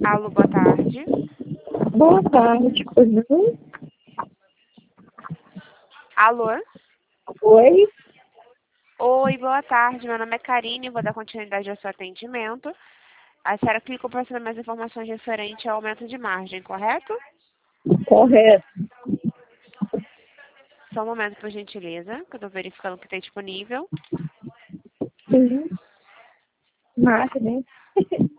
Alô, boa tarde. Boa tarde, coisa. Alô? Oi? Oi, boa tarde. Meu nome é Karine, vou dar continuidade ao seu atendimento. A senhora clicou para saber mais informações referentes ao aumento de margem, correto? Correto. Só um momento, por gentileza, que eu estou verificando o que tem disponível. Sim. Máquina, hein?